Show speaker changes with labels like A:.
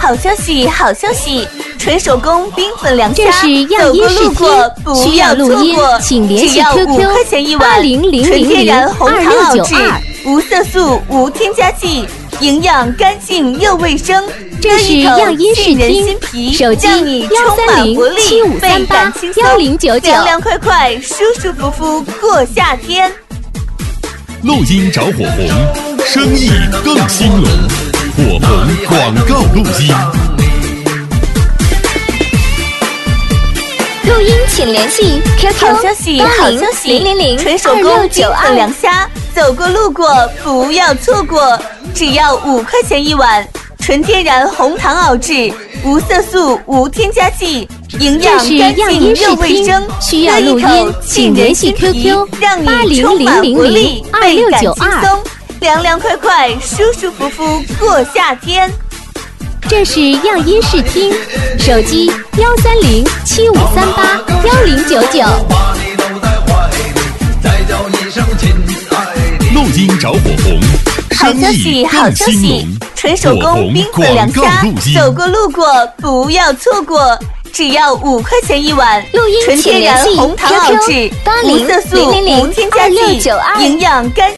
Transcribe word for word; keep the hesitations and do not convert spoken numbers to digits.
A: 好消息，好消息！纯手工冰粉凉虾，
B: 这是样音视听，需要录音，请联系 Q Q 八零零零零二六九二，
A: 无色素，无添加剂，营养干净又卫生。
B: 这是样音视听，手机幺三零七五三八幺零九九，
A: 凉凉快快，舒舒服服过夏天。
C: 录音找火红，生意更兴隆。火红广告录音。
B: 录音请联系 Q Q
A: 好消息，好消息！
B: 零零零
A: 纯手工冰粉凉虾，走过路过不要错过，只要五块钱一碗，纯天然红糖熬制，无色素，无添加剂，营养干净又卫生。
B: 需要录音，请联系 Q Q 八零零零零二六九二。
A: 凉凉快快，舒舒服服过夏天。
B: 这是样音视听，手机幺三零七五三八幺零九九。
C: 录音找火红，
A: 好消息，好消息！纯手工冰粉凉虾，走过路过不要错过，只要五块钱一碗，纯天然红糖熬制，无色素，无添加剂，营养干。